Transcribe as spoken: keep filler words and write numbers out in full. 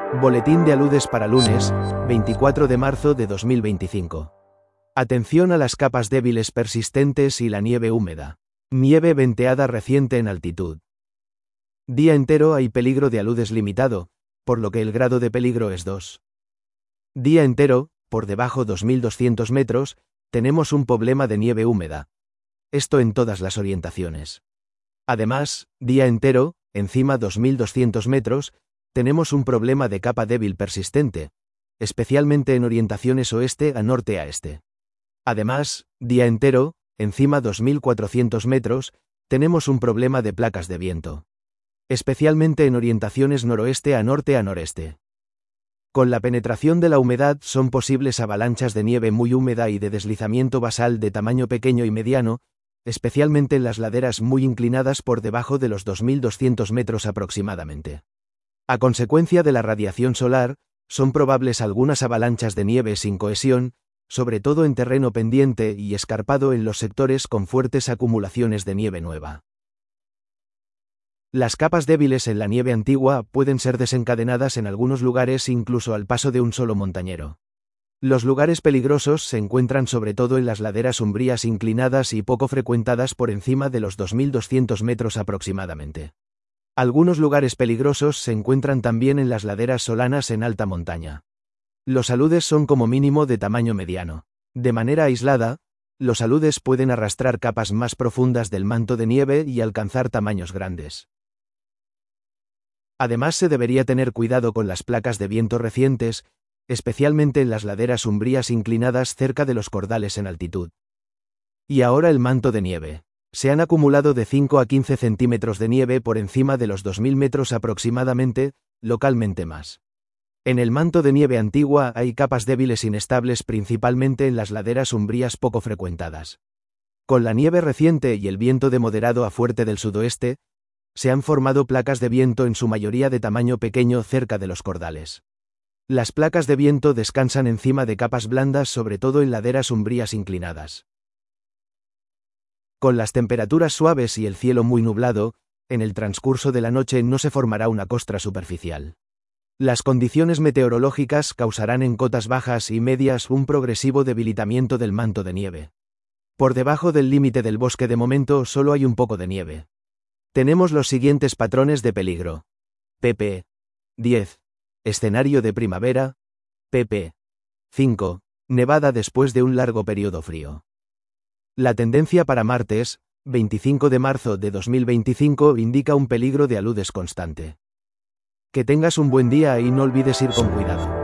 Boletín de aludes para lunes, veinticuatro de marzo de dos mil veinticinco. Atención a las capas débiles persistentes y la nieve húmeda. Nieve venteada reciente en altitud. Día entero hay peligro de aludes limitado, por lo que el grado de peligro es dos. Día entero, por debajo dos mil doscientos metros, tenemos un problema de nieve húmeda. Esto en todas las orientaciones. Además, día entero, encima dos mil doscientos metros, tenemos un problema de capa débil persistente, especialmente en orientaciones oeste a norte a este. Además, día entero, encima dos mil cuatrocientos metros, tenemos un problema de placas de viento, especialmente en orientaciones noroeste a norte a noreste. Con la penetración de la humedad son posibles avalanchas de nieve muy húmeda y de deslizamiento basal de tamaño pequeño y mediano, especialmente en las laderas muy inclinadas por debajo de los dos mil doscientos metros aproximadamente. A consecuencia de la radiación solar, son probables algunas avalanchas de nieve sin cohesión, sobre todo en terreno pendiente y escarpado en los sectores con fuertes acumulaciones de nieve nueva. Las capas débiles en la nieve antigua pueden ser desencadenadas en algunos lugares incluso al paso de un solo montañero. Los lugares peligrosos se encuentran sobre todo en las laderas umbrías inclinadas y poco frecuentadas por encima de los dos mil doscientos metros aproximadamente. Algunos lugares peligrosos se encuentran también en las laderas solanas en alta montaña. Los aludes son como mínimo de tamaño mediano. De manera aislada, los aludes pueden arrastrar capas más profundas del manto de nieve y alcanzar tamaños grandes. Además, se debería tener cuidado con las placas de viento recientes, especialmente en las laderas umbrías inclinadas cerca de los cordales en altitud. Y ahora el manto de nieve. Se han acumulado de cinco a quince centímetros de nieve por encima de los dos mil metros aproximadamente, localmente más. En el manto de nieve antigua hay capas débiles inestables principalmente en las laderas umbrías poco frecuentadas. Con la nieve reciente y el viento de moderado a fuerte del sudoeste, se han formado placas de viento en su mayoría de tamaño pequeño cerca de los cordales. Las placas de viento descansan encima de capas blandas sobre todo en laderas umbrías inclinadas. Con las temperaturas suaves y el cielo muy nublado, en el transcurso de la noche no se formará una costra superficial. Las condiciones meteorológicas causarán en cotas bajas y medias un progresivo debilitamiento del manto de nieve. Por debajo del límite del bosque de momento solo hay un poco de nieve. Tenemos los siguientes patrones de peligro. pp. diez. Escenario de primavera. pp. cinco. Nevada después de un largo periodo frío. La tendencia para martes, veinticinco de marzo de dos mil veinticinco, indica un peligro de aludes constante. Que tengas un buen día y no olvides ir con cuidado.